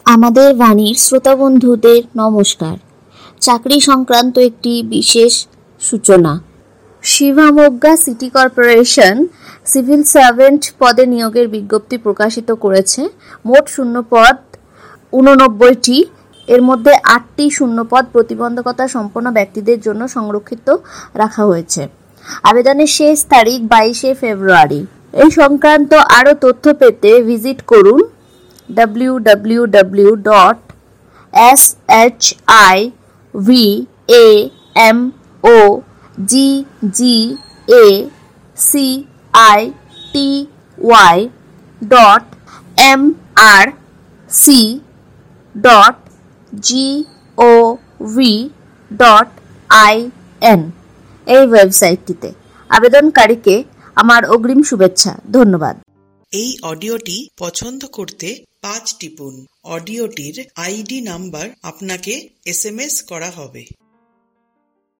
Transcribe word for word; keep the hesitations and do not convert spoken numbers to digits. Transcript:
আমাদের বাণীর শ্রোতা বন্ধুদের নমস্কার। চাকরি সংক্রান্ত একটি বিশেষ সূচনা। Shivamogga city corporation civil servant পদে নিয়োগের বিজ্ঞপ্তি প্রকাশিত করেছে। মোট শূন্যপদ উননব্বইটি, এর মধ্যে আটটি শূন্যপদ প্রতিবন্ধকতা সম্পন্ন ব্যক্তিদের জন্য সংরক্ষিত রাখা হয়েছে। আবেদনের শেষ তারিখ বাইশে ফেব্রুয়ারি। এই সংক্রান্ত আরও তথ্য পেতে ভিজিট করুন W W W dot S H I V A M O G G A C I T Y dot M R C dot G O V dot I N এই ওয়েবসাইটটিতে। আবেদনকারীকে আমার অগ্রিম শুভেচ্ছা। ধন্যবাদ। এই অডিওটি পছন্দ করতে পাঁচ টিপুন। অডিওটির আইডি নাম্বার আপনাকে এস এম এস করা হবে।